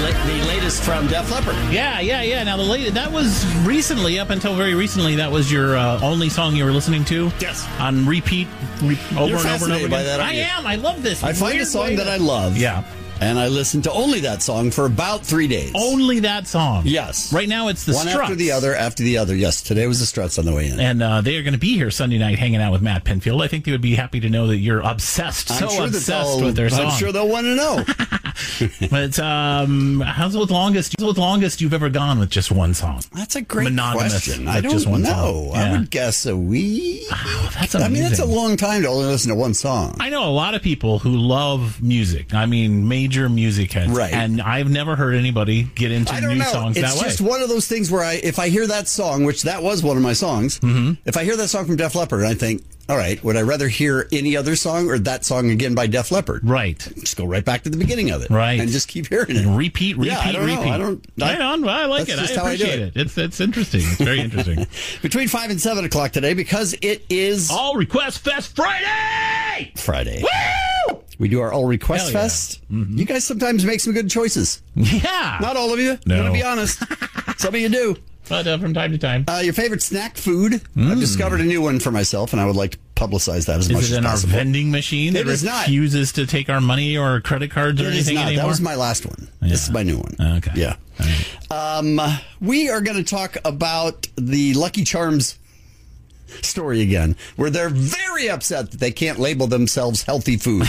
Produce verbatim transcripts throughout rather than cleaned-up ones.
la- the latest from Def Leppard. Yeah, yeah, yeah. Now, the late, that was recently, up until very recently, that was your uh, only song you were listening to? Yes. On repeat, re- over You're and over and over fascinated again? by that, aren't I you? am. I love this. I find a weird song way that I love. Yeah. And I listen to only that song for about three days. Only that song. Yes. Right now, it's the One Struts. after the other, after the other. Yes, today was the Struts on the way in. And uh, they are going to be here Sunday night hanging out with Matt Pinfield. I think they would be happy to know that you're obsessed, I'm so sure that obsessed they'll- with their song. I'm sure they'll want to know. But um, how's the longest, how's the longest you've ever gone with just one song? That's a great Monogamous question. with I don't just one know. song. I Yeah. would guess a week. Oh, that's I amazing. mean, that's a long time to only listen to one song. I know a lot of people who love music. I mean, major music heads. Right. And I've never heard anybody get into I don't new know. songs It's that way. just one of those things where I, if I hear that song, which that was one of my songs, mm-hmm. if I hear that song from Def Leppard, and I think, all right, would I rather hear any other song or that song again by Def Leppard? Right. Just go right back to the beginning of it. Right. And just keep hearing it. And repeat, repeat, Yeah, I don't know. repeat. I don't- I- right on. Well, I like that's it. just I how I do appreciate it. it. It's it's interesting. It's very interesting. Between five and seven o'clock today, because it is All Request Fest Friday! Friday. Woo! We do our All Request Hell yeah. Fest. You guys sometimes make some good choices. Yeah. Not all of you. No. I'm going to be honest. Some of you do. But uh, from time to time. Uh, your favorite snack food? I've discovered a new one for myself, and I would like to publicize that as much Is it as in our possible. vending machine that It is not. refuses to take our money or credit cards or It is anything not. anymore? That was my last one. This is my new one. Okay. Yeah. All right. Um, we are going to talk about the Lucky Charms story again, where they're very upset that they can't label themselves healthy food,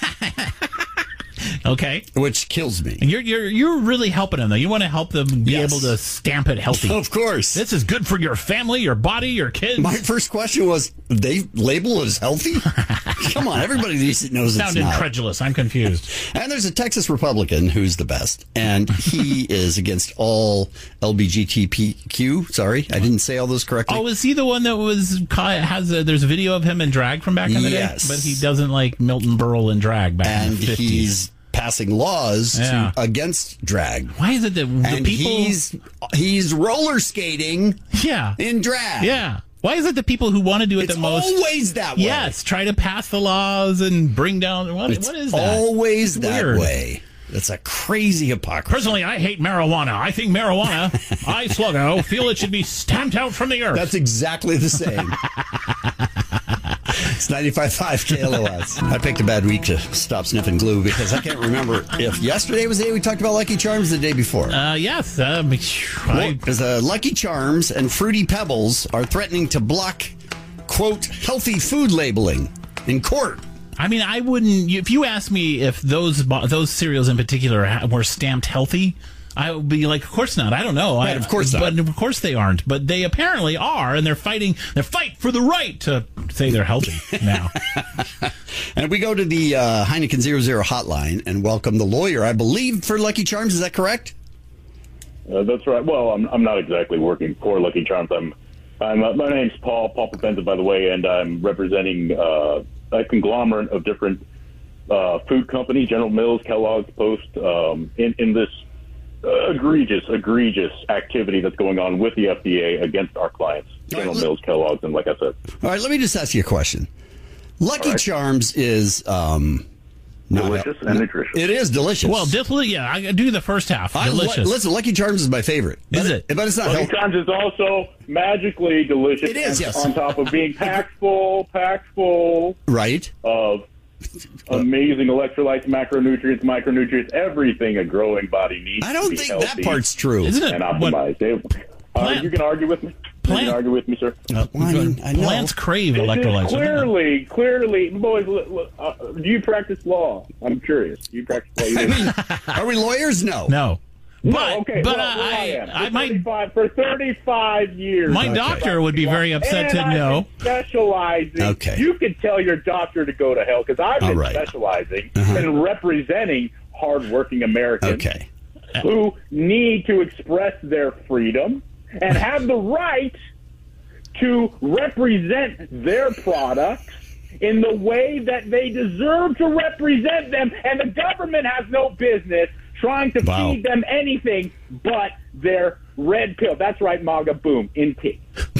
Okay. which kills me. And you're you're you're really helping them though. You want to help them be Yes. able to stamp it healthy. Of course. This is good for your family, your body, your kids. My first question was, they label it as healthy? Come on, everybody knows it's Sound not. incredulous. I'm confused. And there's a Texas Republican who's the best, and he is against all L G B T Q. Sorry, I didn't say all those correctly. Oh, is he the one that was caught, has a, there's a video of him in drag from back in the Yes. day? But he doesn't like Milton Berle in drag back and in the fifties. he's passing laws Yeah. to, against drag. Why is it that the And people... he's he's roller skating Yeah. in drag. Yeah. Why is it the people who want to do it It's the most... always that way. Yes, try to pass the laws and bring down... What, It's what is that? always It's that weird. way. That's a crazy hypocrisy. Personally, I hate marijuana. I think marijuana, I, Sluggo, feel it should be stamped out from the earth. That's exactly the same. It's ninety-five point five K L O S. I picked a bad week to stop sniffing glue because I can't remember if yesterday was the day we talked about Lucky Charms or the day before. Uh, yes. Uh, I, Because uh, Lucky Charms and Fruity Pebbles are threatening to block, quote, healthy food labeling in court. I mean, I wouldn't... If you asked me if those bo- those cereals in particular ha- were stamped healthy, I would be like, of course not. I don't know. Right, I, of course not. But of course they aren't. But they apparently are, and they're fighting... They fight for the right to say they're healthy now. And we go to the uh, Heineken zero zero hotline and welcome the lawyer, I believe, for Lucky Charms. Is that correct? Uh, that's right. Well, I'm I'm not exactly working for Lucky Charms. I'm I'm uh, my name's Paul Paul Propenza, by the way, and I'm representing uh, a conglomerate of different uh, food companies: General Mills, Kellogg's, Post, um, in in this uh, egregious egregious activity that's going on with the F D A against our clients: General right, Mills, Kellogg's, and like I said. All right, let me just ask you a question. Lucky right. Charms is um, not Delicious and nutritious. It is delicious. Well, definitely, yeah. I do the first half. I li- Delicious. listen, Lucky Charms is my favorite. Is But it? But it's not Lucky healthy. Charms is also magically delicious. It is, and yes. On top of being packed full, packed full Right? of amazing electrolytes, macronutrients, micronutrients, everything a growing body needs. I to don't be think healthy that part's true. Isn't it? and What, optimized. They- uh, Plant- you can argue with me. You Plant- can argue with me, sir. Well, I mean, I know. plants crave This is electrolytes. don't they? clearly, clearly, boys. look, look, Uh, do you practice law? I'm curious. Do you practice law? You I do. mean, are we lawyers? No. No. No, But, okay, but well, well, I, I, am. I, For might... thirty-five for thirty-five years. My Okay. doctor would be very upset and to I've know. been specializing. Okay. You can tell your doctor to go to hell because I've All been right. specializing Uh-huh. and representing hardworking Americans Okay. who need to express their freedom and have the right to represent their products in the way that they deserve to represent them. And the government has no business trying to Wow. feed them anything but their red pill. That's right, MAGA, boom, in tea.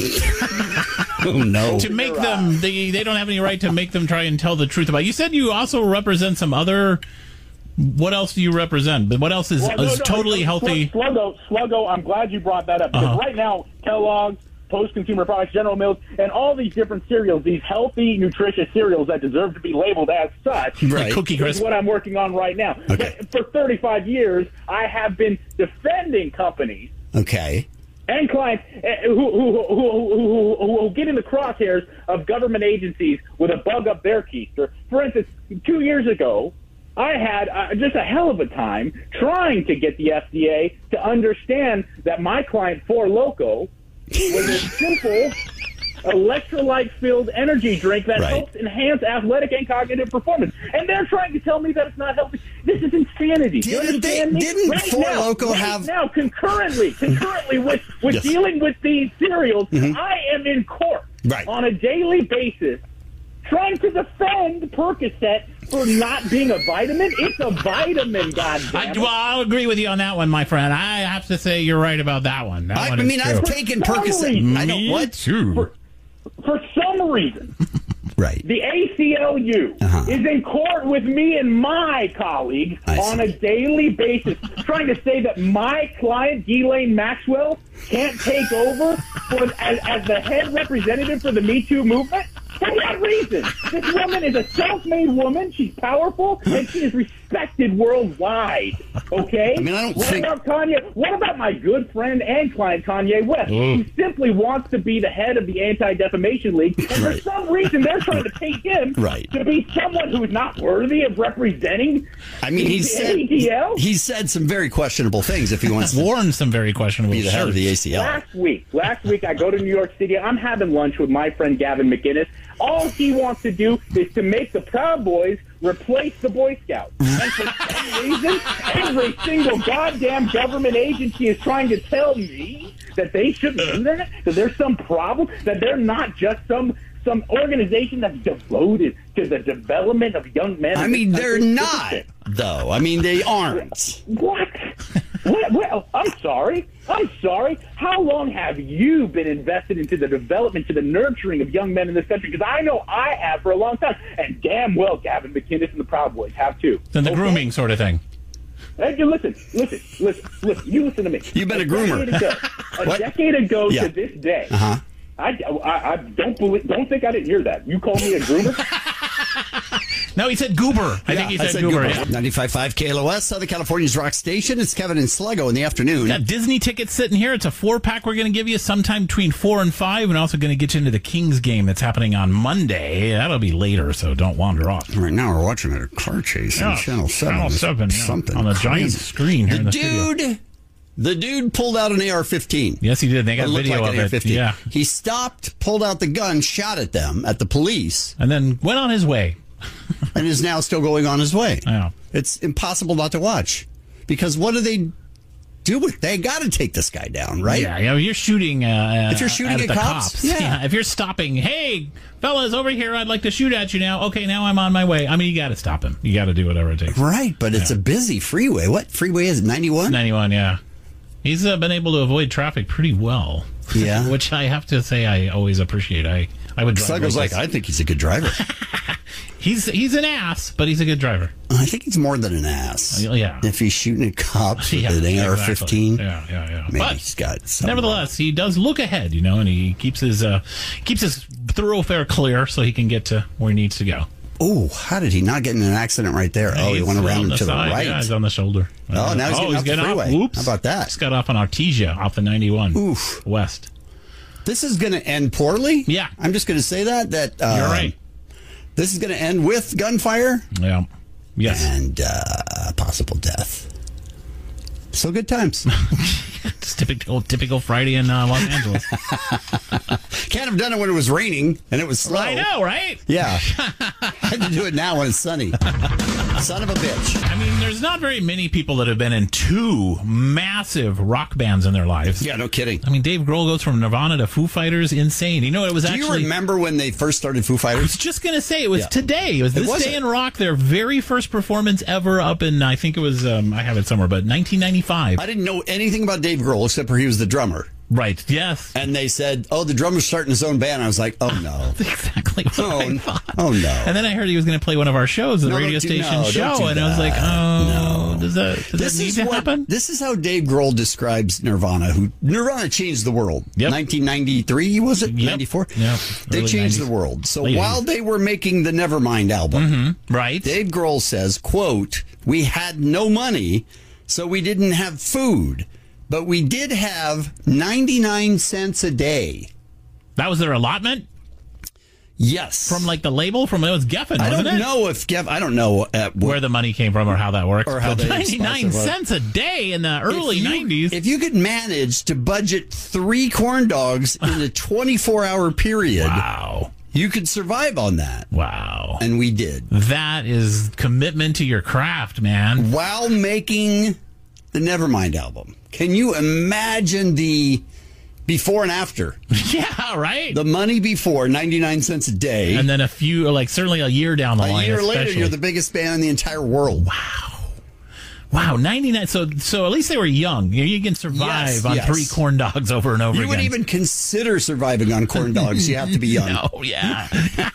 Oh, no. To make them, they, they don't have any right to make them try and tell the truth about it. You said you also represent some other What else do you represent? But what else is, Well, no, is no, totally no, healthy? Sluggo, Sluggo, I'm glad you brought that up. Because Uh-huh. right now, Kellogg's, Post-Consumer Products, General Mills, and all these different cereals, these healthy, nutritious cereals that deserve to be labeled as such, Like Cookie is Crisp. what I'm working on right now. Okay. But for thirty-five years, I have been defending companies Okay. and clients eh, who, who, who, who, who, who get in the crosshairs of government agencies with a bug up their keister. For instance, two years ago, I had uh, just a hell of a time trying to get the F D A to understand that my client, Four Loko, was a simple electrolyte-filled energy drink that Right. helps enhance athletic and cognitive performance. And they're trying to tell me that it's not healthy. This is insanity. Do you Didn't they- understand me? didn't right Four now, Loko right have- now, concurrently, concurrently with, with Yes. dealing with these cereals, I am in court Right. on a daily basis trying to defend Percocet for not being a vitamin. It's a vitamin, I, goddammit. well, I'll agree with you on that one, my friend. I have to say you're right about that one. That I, one I is mean, I've true. taken For some Percocet. reason. I don't Me what? too. For some reason, Right. the A C L U Uh-huh. is in court with me and my colleagues I on see. a daily basis, trying to say that my client, Ghislaine Maxwell, can't take over for, as, as the head representative for the Me Too movement. For what reason? This woman is a self-made woman. She's powerful, and she is respected worldwide. Okay? I mean, I don't what think- about Kanye? What about my good friend and client, Kanye West, who simply wants to be the head of the Anti-Defamation League, and Right. for some reason they're trying to paint him Right. to be someone who's not worthy of representing I mean, he the said A T L? he said some very questionable things. If he wants to Warren some very questionable be the head of the shirts. A C L, Last week, last week I go to New York City. I'm having lunch with my friend Gavin McInnes. All he wants to do is to make the Proud Boys replace the Boy Scouts. And for some reason, every single goddamn government agency is trying to tell me that they shouldn't do that, that there's some problem, that they're not just some some organization that's devoted to the development of young men. I in mean, this they're country. not though. I mean, they aren't. What? what? What? I'm sorry. I'm sorry. How long have you been invested into the development, to the nurturing of young men in this country? Because I know I have for a long time, and damn well Gavin McInnes and the Proud Boys have too. And the Okay? grooming sort of thing. Hey, you listen, listen, listen, listen. You listen to me. You've been a groomer. Decade ago, a What? decade ago Yeah. to this day. Uh huh. I, I, I don't believe. Don't think I didn't hear that. You called me a groomer. No, he said goober. I think he said, goober. Yeah. ninety-five point five K L O S, Southern California's rock station. It's Kevin and Sluggo in the afternoon. Got Disney tickets sitting here. It's a four pack we're going to give you sometime between four and five, and also going to get you into the Kings game that's happening on Monday. That'll be later, so don't wander off. Right now, we're watching a car chase on Yeah, Channel Seven. Channel It's seven, yeah, something on the giant crazy. screen here The in the studio. dude, the dude pulled out an A R fifteen. Yes, he did. They got It looked video like an of A R it. fifteen. Yeah, He stopped, pulled out the gun, shot at them, at the police, and then went on his way. and is now still going on his way. Yeah. It's impossible not to watch, because what do they do with? They got to take this guy down, right? Yeah, yeah. You're shooting. Uh, If you're shooting at at the cops, cops, yeah. If you're stopping, hey, fellas, over here, I'd like to shoot at you now. Okay, now I'm on my way. I mean, you got to stop him. You got to do whatever it takes. Right, but it's a busy freeway. What freeway is it? ninety-one? ninety-one, yeah. He's uh, been able to avoid traffic pretty well. Yeah. Which I have to say I always appreciate. I, I would drive. Sluggo's like, this. I think he's a good driver. He's he's an ass, but he's a good driver. I think he's more than an ass. Yeah. If he's shooting at cops with Yeah, an A R exactly. fifteen, Yeah, yeah, yeah. maybe But he's got some. nevertheless, he does look ahead, you know, and he keeps his uh, keeps his thoroughfare clear so he can get to where he needs to go. Oh, how did he not get in an accident right there? Oh, he He's went on around the to the side. right. Yeah, he's on the shoulder. Oh, now he's getting off the freeway. Oops. How about that? Just got off on Artesia off the ninety-one. Oof. West. This is going to end poorly. Yeah. I'm just going to say that. That uh, You're right. This is going to end with gunfire Yeah. Yes. and uh, possible death. So good times. It's typical, typical Friday in uh, Los Angeles. Can't have done it when it was raining and it was slow. I know, right? Yeah. Had to do it now when it's sunny. Son of a bitch. I mean, there's not very many people that have been in two massive rock bands in their lives. Yeah, no kidding. I mean, Dave Grohl goes from Nirvana to Foo Fighters. Insane. You know, it was Do actually... you remember when they first started Foo I was Fighters? just going to say, it was Yeah. today. It was this was day it? in rock, their very first performance ever up in, I think it was, um, I have it somewhere, but nineteen ninety-five. I didn't know anything about Dave Grohl except for he was the drummer. Right. Yes. And they said, "Oh, the drummer's starting his own band." I was like, "Oh no." That's exactly what Oh, I thought. oh no. And then I heard he was going to play one of our shows, the No, radio don't do- station no, don't show, do and I was like, that. oh, No. does that, does This that need is to what- happen? This is how Dave Grohl describes Nirvana. Who Nirvana changed the world. Yep. nineteen ninety-three was it? Yep. ninety-four. Yep. They Early changed nineties. the world. So Late while eighties. they were making the Nevermind album, Mm-hmm. Right. Dave Grohl says, "quote We had no money, so we didn't have food, but we did have ninety-nine cents a day." That was their allotment Yes, from like the label from it was Geffen, I wasn't don't it? know if Geff. I don't know at what, Where the money came from or how that works. Or how But they ninety-nine sponsor what. cents a day in the early If you- nineties. If you could manage to budget three corn dogs in a twenty-four hour period, Wow. you could survive on that. Wow. And we did. That is commitment to your craft, man. While making the Nevermind album. Can you imagine the before and after? Yeah, right? The money before, ninety-nine cents a day. And then a few, like certainly a year down the a line. year later, especially. you're the biggest band in the entire world. Wow, ninety-nine. So, so at least they were young. You, you can survive Yes, on yes. three corn dogs over and over You again. wouldn't even consider surviving on corn dogs. You have to be young. No, yeah.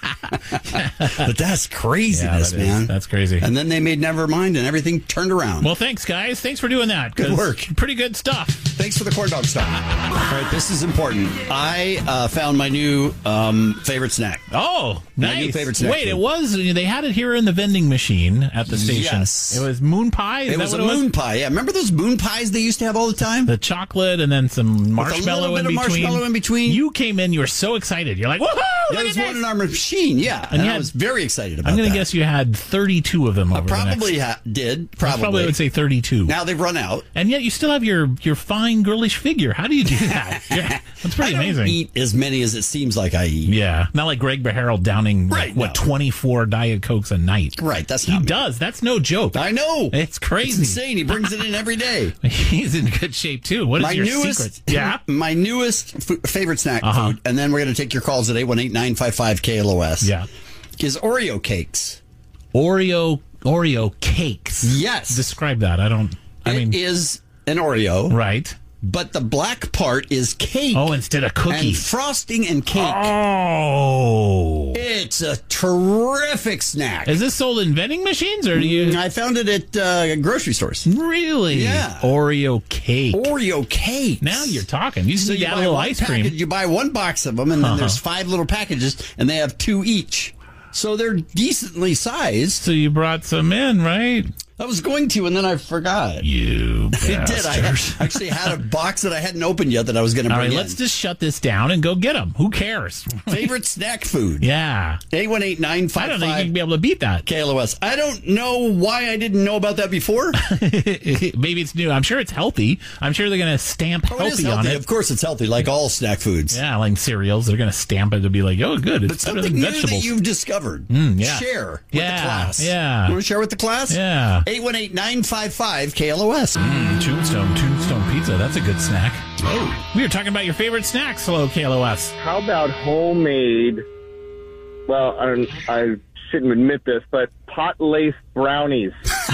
But that's craziness, Yeah, that is- man. that's crazy. And then they made Nevermind, and everything turned around. Well, thanks, guys. Thanks for doing that. 'cause Good work. Pretty good stuff. Thanks for the corn dog stuff. All right, this is important. I uh, found my new um, favorite snack. Oh, My new nice. favorite snack Wait, food. it was, they had it here in the vending machine at the station. Yes. It was moon pie? Is It that was a what it moon pie. Yeah, remember those moon pies they used to have all the time? The chocolate and then some little marshmallow bit in of between. marshmallow in between. You came in, you were so excited. You're like, woohoo! There look was at one this." in our machine, yeah. And, you I had- was very excited about I'm going that. to guess you had thirty-two of them over Probably the next. ha- did. I Probably. probably would say thirty-two. Now they've run out. And yet you still have your, your fine girlish figure. How do you do that? Yeah, that's pretty I don't amazing. eat as many as it seems like I eat. Yeah, not like Greg Beharrell downing like, Right, what no. twenty-four Diet Cokes a night. Right, that's He not me. does. That's no joke. I know. It's crazy. It's insane. He brings it in every day. He's in good shape too. What is My your newest, secret? Yeah. my newest f- favorite snack Uh-huh. food, and then we're going to take your calls at eight one eight, nine five five, K L O S. Yeah. Is Oreo cakes. Oreo Oreo cakes. Yes. Describe that. I don't. I It mean, is an Oreo, right. but the black part is cake. Oh, instead of and cookie. frosting and cake. Oh. It's a terrific snack. Is this sold in vending machines or do you I found it at uh, grocery stores. really? Yeah. Oreo cake. Oreo cake. Now you're talking. You just So need you to add buy a little one ice package, cream. you buy one box of them, and then Uh-huh. there's five little packages, and they have two each. So they're decently sized. So you brought some in, right? I was going to, and then I forgot. You It did. I bastard. had- actually had a box that I hadn't opened yet that I was going to All bring right, in. let's just shut this down and go get them. Who cares? Favorite snack food? Yeah. eight one eight, nine I five don't think you can five, be able to beat that. K L O S. I don't know why I didn't know about that before. Maybe it's new. I'm sure it's healthy. I'm sure they're going to stamp Oh, it is healthy on healthy. it. Of course, it's healthy, like all snack foods. Yeah, like cereals. They're going to stamp it to be like, oh, good. But It's better something than new vegetables. that you've discovered. yeah. Share with Yeah, the class. yeah. You want to share with the class? Yeah. eight one eight, nine five five, K L O S. Mm, Tombstone, Tombstone Pizza. That's a good snack. Oh. We were talking about your favorite snacks. Hello, K L O S. How about homemade? Well, I, don't, I shouldn't admit this, but pot laced brownies.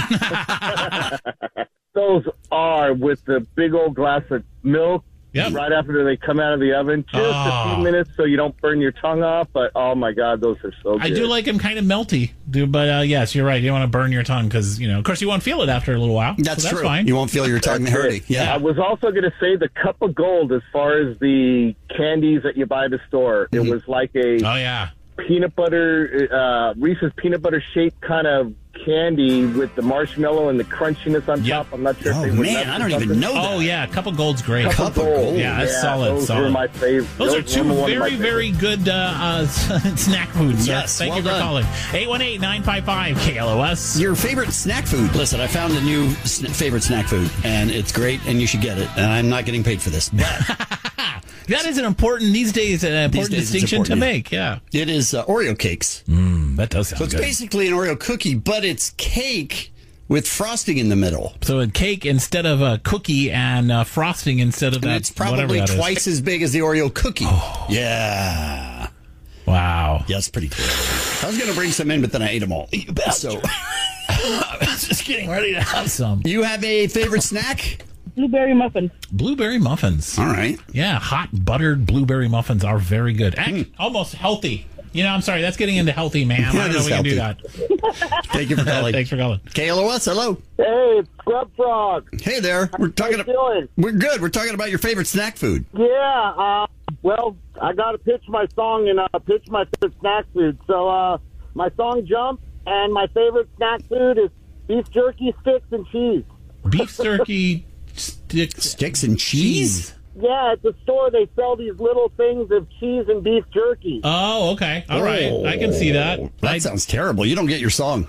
Those are with the big old glass of milk. Yep. Right after they come out of the oven, just Oh. a few minutes so you don't burn your tongue off. But oh my God, those are so good. I do like them kind of melty, do, but uh, yes, you're right. You don't want to burn your tongue because, you know, of course, you won't feel it after a little while. That's, so that's true. fine. You won't feel your tongue That's hurting. it. Yeah. I was also going to say the cup of gold as far as the candies that you buy at the store. It was like a Oh, yeah. peanut butter, uh, Reese's peanut butter shaped kind of candy with the marshmallow and the crunchiness on Yep. top. I'm not sure Oh, if they were man, nuts I or don't even something. know that. Oh, yeah. Cup of Gold's great. Cup of Gold. Yeah, that's solid, Those solid. are my favorite. Those are were two one of my very, favorites. very good uh, uh, snack foods. sir. Yes, Thank well you for done. calling. eight one eight, nine five five, K L O S. Your favorite snack food. Listen, I found a new sn- favorite snack food, and it's great, and you should get it. And I'm not getting paid for this, but That is an important, these days, an important days it's distinction important, to yeah. make. Yeah. it is uh, Oreo cakes. Mm, that does sound So it's good. basically an Oreo cookie, but it's cake with frosting in the middle. So a cake instead of a cookie and uh, frosting instead of And that. it's whatever probably that is. twice as big as the Oreo cookie. Yeah. Wow. Yeah, it's pretty cool. I was going to bring some in, but then I ate them all. You bastard. So, I was just getting ready to have some. you have a favorite snack? blueberry muffins. Blueberry muffins. All right. Yeah, hot buttered blueberry muffins are very good. Act, almost healthy. You know, I'm sorry, that's getting into healthy, man. Yeah, I it don't know is we can do healthy. that. Thank you for calling. Thanks for calling. K L O S, hello. Hey, it's Grub Frog. Hey there. We're talking. How you doing? We're good. We're talking about your favorite snack food. Yeah, uh, well, I got to pitch my song and uh, pitch my favorite snack food. So uh, my song Jump, and my favorite snack food is beef jerky, sticks, and cheese. Beef jerky, sticks, Sticks and cheese. Yeah, at the store they sell these little things of cheese and beef jerky. Oh, okay. All right. I can see that. Oh, That I- sounds terrible. You don't get your song.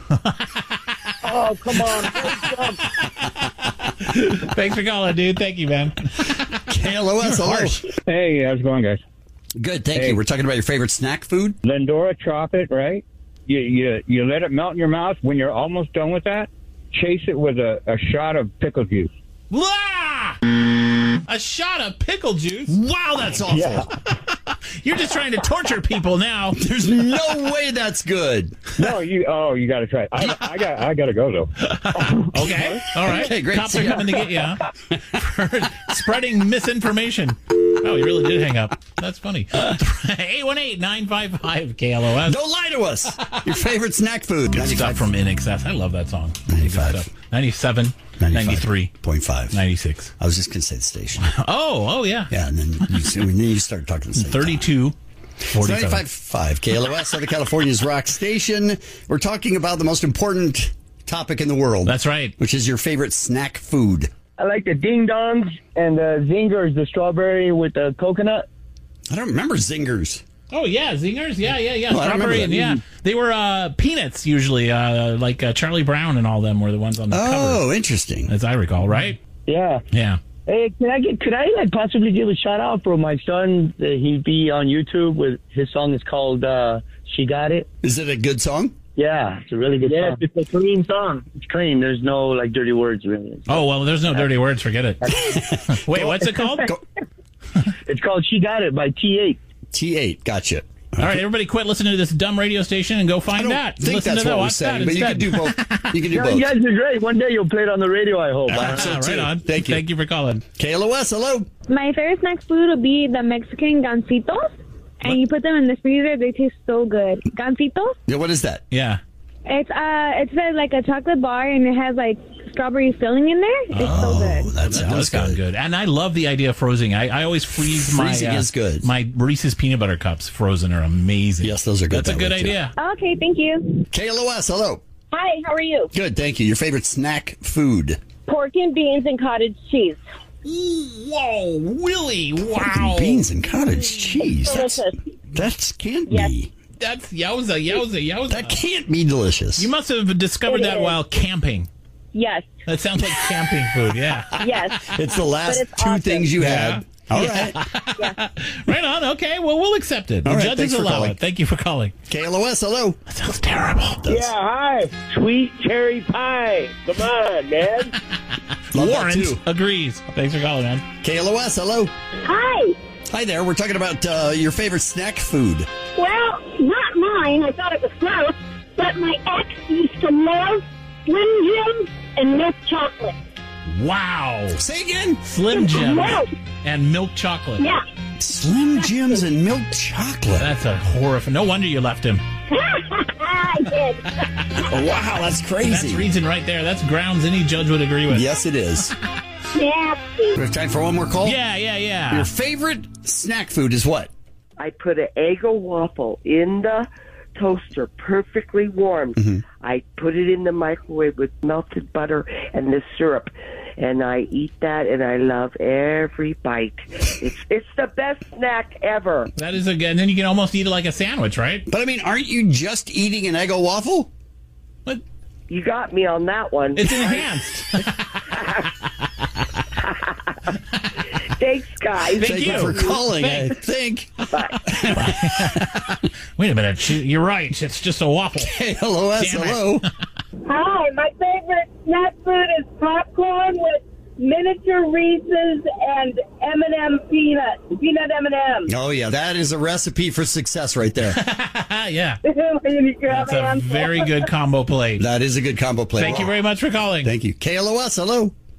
Oh, come on. Jump. Thanks for calling, dude. Thank you, man. K L O S, hello. Harsh. Hey, how's it going, guys? Good, thank Hey. you. We're talking about your favorite snack food. Lindora chocolate, right? You you you let it melt in your mouth. When you're almost done with that, chase it with a, a shot of pickle juice. Wah! A shot of pickle juice? Wow, that's awful. You're just trying to torture people now. There's no way that's good. No, you. Oh, you got to try it. I, I got. I got to go though. Okay. All right. Okay, great. Cops are coming to get you, huh? For spreading misinformation. Oh, you really did hang up. That's funny. eight one eight, nine five five, K L O S. Don't lie to us. Your favorite snack food. Good stuff from In Excess. I love that song. ninety-five. Good stuff. ninety-seven, ninety-three, point five. ninety-six. I was just going to say the station. Oh, oh, yeah. Yeah, and then you, and then you start talking the same time. thirty-two, forty-seven. ninety-five point five K L O S, Southern California's rock station. We're talking about the most important topic in the world. That's right. Which is your favorite snack food. I like the ding dongs and the zingers, the strawberry with the coconut. I don't remember zingers. Oh, yeah, zingers. Yeah, yeah, yeah. Oh, I don't Strawberry, and remember yeah. They were uh, peanuts, usually. Uh, like uh, Charlie Brown and all them were the ones on the cover, Oh, interesting. as I recall, right? Yeah. Yeah. Hey, can I get? Could I like possibly give a shout out for my son? Uh, he'd be on YouTube with his song is called uh, "She Got It." Is it a good song? Yeah, it's a really good Yes, song. it's a clean song. It's clean. There's no like dirty words really. Oh, well, there's no dirty words. Forget it. Wait, what's it called? Go- It's called "She Got It" by T eight. T eight. Gotcha. All right, everybody quit listening to this dumb radio station and go I find don't that. think Listen that's to that. what we're Watch saying, that but you can instead. do both. You can do Yeah, both. you guys are great. One day you'll play it on the radio. I hope. Ah, huh? so Ah, too. right on. Thank you. Thank you for calling. K L O S, hello. My favorite snack food would be the Mexican gancitos. And you put them in the freezer, they taste so good. Gancitos? Yeah, what is that? Yeah. It's uh, it's a, like a chocolate bar, and it has like strawberry filling in there. It's Oh, so good. that That sounds does sound good. good. And I love the idea of freezing. I, I always freeze my Freezing uh, is good. my Reese's peanut butter cups frozen are amazing. Yes, those are good That's a that good way, too. idea. Okay, thank you. K L O S, hello. Hi, how are you? Good, thank you. Your favorite snack food? Pork and beans and cottage cheese. Whoa, Willie! Wow, Beans and cottage cheese. That's, Delicious. that's can't Yes. be. that's yowza, yowza, yowza. That can't be delicious. You must have discovered It that is. while camping. Yes, That sounds like camping food. Yeah. yes. It's the last But it's two awesome. things you Yeah. had. All right. Right on. Okay. Well, we'll accept it. The All right, judges thanks for allow calling. it. Thank you for calling. K L O S, hello. That sounds terrible. Yeah, hi. Sweet cherry pie. Come on, man. Love that Warren too. agrees. Thanks for calling, man. K L O S, hello. Hi. Hi there. We're talking about uh, your favorite snack food. Well, not mine. I thought it was gross. But my ex used to love Slim Jims and milk chocolate. Wow. Say again. Slim Jim Gross. and milk chocolate. Yeah. Slim Jims and milk chocolate. That's a horrifying. No wonder you left him. I did. Oh, wow, that's That's crazy. reason right there. That's grounds any judge would agree with. Yes, it is. Nasty. We have time for one more call? Yeah, yeah, yeah. Your favorite snack food is what? I put an Eggo waffle in the toaster, perfectly warm. Mm-hmm. I put it in the microwave with melted butter and the syrup, and I eat that, and I love every bite. It's it's the best snack ever. That is a good. And then you can almost eat it like a sandwich, right? But I mean, aren't you just eating an Eggo waffle? But You got me on that one. it's enhanced. Thanks, guys. Thank Thank you, you. for calling, I Thanks. think. Wait a minute. you- You're right. It's just a waffle. K L O S, Damn it. hello. Hi, my favorite snack food is popcorn with miniature Reese's and M and M peanuts, peanut M and M's. Oh, yeah, that is a recipe for success right there. Yeah. That's That's a very good combo plate. That is a good combo play. Thank you very much for calling. Thank you. K L O S, hello.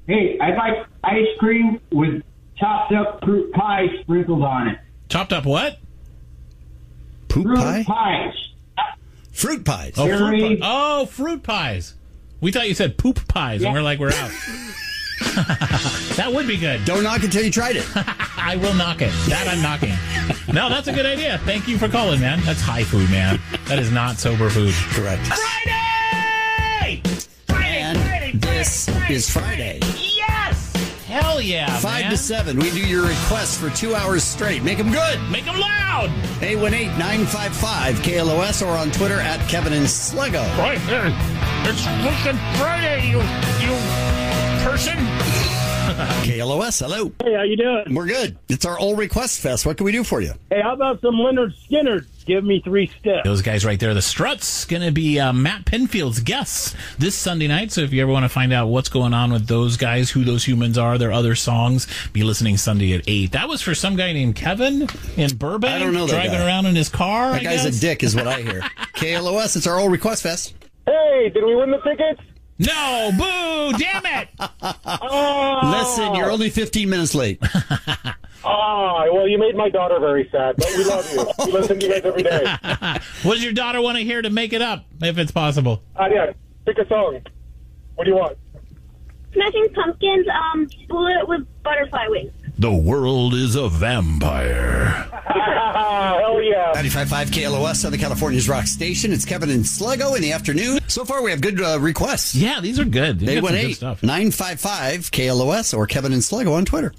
Hey, I'd like ice cream with chopped up fruit pie sprinkled on it. Chopped up what? Poop Fruit pie? pies. Fruit pies. Oh, fruit, Cherry. pi- oh, fruit pies. We thought you said poop pies, and we're like, we're out. That would be good. Don't knock until you tried it. I will knock it. That I'm knocking. No, that's a good idea. Thank you for calling, man. That's high food, man. That is not sober food. Correct. Friday! Friday, And Friday, this Friday, is Friday. Yes! Hell yeah, Five man. to seven. We do your requests for two hours straight. Make them good. Make them loud! eight one eight, nine five five, K L O S or on Twitter at Kevin and Sluggo. Right there. It's fucking Friday, you, you person. K L O S, hello. Hey, how you doing? We're good. It's our old request fest. What can we do for you? Hey, how about some Leonard Skinner? Give me three steps. Those guys right there, the Struts, going to be uh, Matt Pinfield's guests this Sunday night. So if you ever want to find out what's going on with those guys, who those humans are, their other songs, be listening Sunday at eight. That was for some guy named Kevin in Burbank. I don't know that driving guy. around in his car. That I guy's guess. a dick is what I hear. K L O S, it's our old request fest. Hey, did we win the tickets? No, boo! Damn it! Oh, Listen, you're only fifteen minutes late. Ah, well, you made my daughter very sad, but we love you. We listen to you guys every day. What does your daughter want to hear to make it up, if it's possible? Ah, yeah, pick a song. What do you want? Smashing Pumpkins, um, Bullet with Butterfly Wings. The world is a vampire. Hell yeah. ninety-five point five K L O S, Southern California's rock station. It's Kevin and Sluggo in the afternoon. So far, we have good uh, requests. Yeah, these are good. You eight got one some good eight, stuff. nine five five, K L O S or Kevin and Sluggo on Twitter.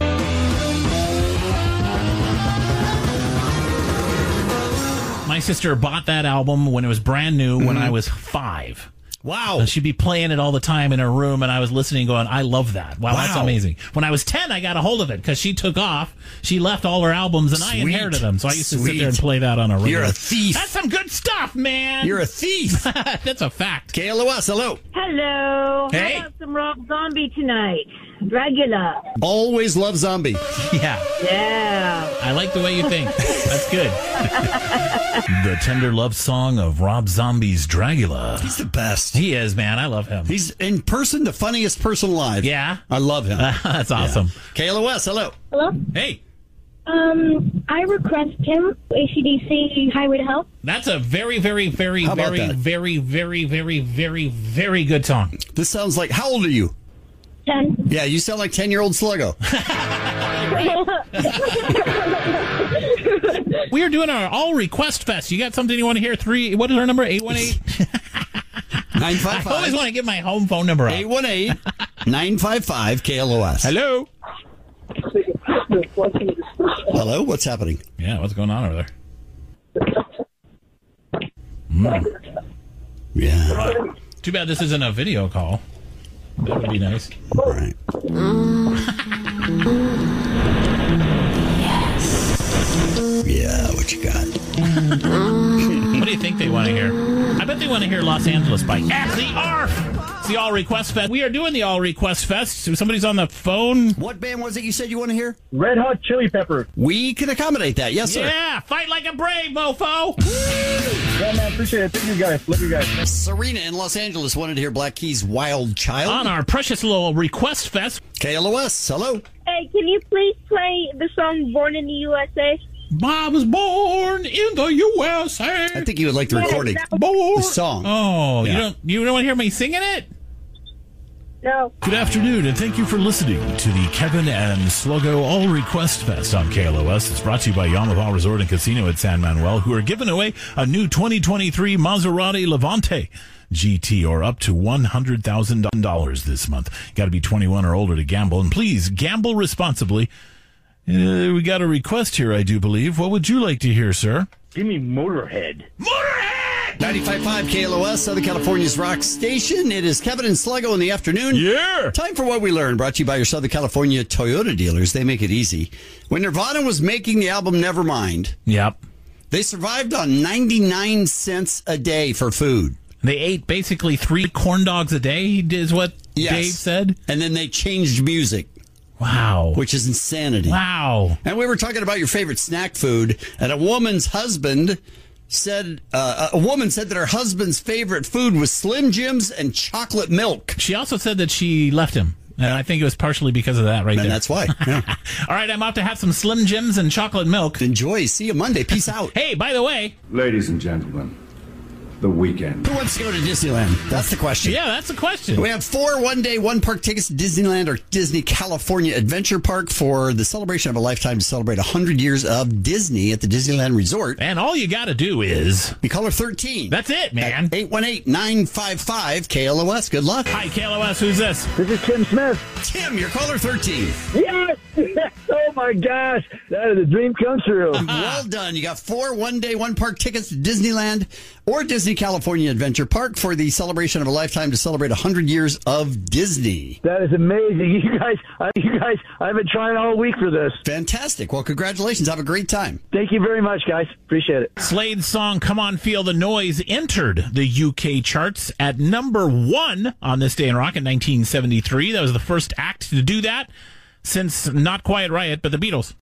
My sister bought that album when it was brand new when I was five. Wow. And she'd be playing it all the time in her room, and I was listening going, I love that. Wow, that's Wow. amazing. When I was ten, I got a hold of it because she took off. She left all her albums, and I Sweet. inherited them. So I used to sit Sweet. there and play that on a regular. You're a thief. That's some good stuff, man. You're a thief. That's a fact. K L O S, hello. Hello. Hey. How about some Rob Zombie tonight? Dragula. Always love zombie. Yeah. Yeah. I like the way you think. That's good. The tender love song of Rob Zombie's Dragula. He's the best. He is, man. I love him. He's in person the funniest person alive. Yeah. I love him. That's awesome. Yeah. K L O S, hello. Hello? Hey, Um, I request him, A C D C, Highway to Hell. that's a very, very, very, How about very, that? very, very, very, very, very good song. This sounds like, how old are you? ten. Yeah, you sound like ten-year-old Sluggo. We are doing our all request fest. You got something you want to hear? Three. What is our number? Eight one eight. nine five I always five, want to get my home phone number up. eight one eight, nine five five, K L O S. Hello. Hello, what's happening? Yeah, what's going on over there? Mm. Yeah. Too bad this isn't a video call. That would be nice. All right. Yeah, what you got? What do you think they want to hear? I bet they want to hear Los Angeles by At the A R F. It's the All Request Fest. We are doing the All Request Fest. So somebody's on the phone. What band was it you said you want to hear? Red Hot Chili Peppers. We can accommodate that. Yes, sir. Yeah, fight like a brave, mofo. Yeah, man, appreciate it. Thank you guys. Love you guys. Serena in Los Angeles wanted to hear Black Keys' Wild Child. On our precious little Request Fest. K L O S, hello. Hey, can you please play the song Born in the U S A? I was born in the U S A. I think you would like the recording. Born. The song. Oh, Yeah. you don't you don't want to hear me singing it? No. Good afternoon, and thank you for listening to the Kevin and Sluggo All Request Fest on K L O S. It's brought to you by Yamaha Resort and Casino at San Manuel, who are giving away a new twenty twenty-three Maserati Levante G T, or up to one hundred thousand dollars this month. Got to be twenty-one or older to gamble, and please gamble responsibly. Uh, we got a request here, I do believe. What would you like to hear, sir? Give me Motorhead. Motorhead! ninety-five point five K L O S, Southern California's rock station. It is Kevin and Sluggo in the afternoon. Yeah! Time for What We Learned, brought to you by your Southern California Toyota dealers. They make it easy. When Nirvana was making the album Nevermind, Yep. they survived on ninety-nine cents a day for food. They ate basically three corn dogs a day, is what Yes. Dave said. And then they changed music, Wow. which is insanity. Wow. And we were talking about your favorite snack food, and a woman's husband said, uh, a woman said that her husband's favorite food was Slim Jims and chocolate milk. She also said that she left him And I think it was partially because of that right and there. that's why. Yeah. All right, I'm off to have some Slim Jims and chocolate milk. Enjoy. See you Monday. Peace out. Hey, by the way. Ladies and gentlemen, the weekend. Who wants to go to Disneyland? That's the question. Yeah, that's the question. We have four one-day, one-park tickets to Disneyland or Disney California Adventure Park for the celebration of a lifetime to celebrate one hundred years of Disney at the Disneyland Resort. And all you got to do is... Be caller thirteen. That's it, man. eight one eight, nine five five, K L O S. Good luck. Hi, K L O S. Who's this? This is Tim Smith. Tim, you're caller thirteen. Yes! Oh, my gosh. That is a dream come true. Well done. You got four one-day, one-park tickets to Disneyland or Disney California Adventure Park for the celebration of a lifetime to celebrate one hundred years of Disney. That is amazing. You guys, uh, you guys, I've been trying all week for this. Fantastic. Well, congratulations. Have a great time. Thank you very much, guys. Appreciate it. Slade's song Come On Feel the Noise entered the U K charts at number one on This Day in Rock in nineteen seventy-three. That was the first act to do that since Not Quiet Riot, but the Beatles.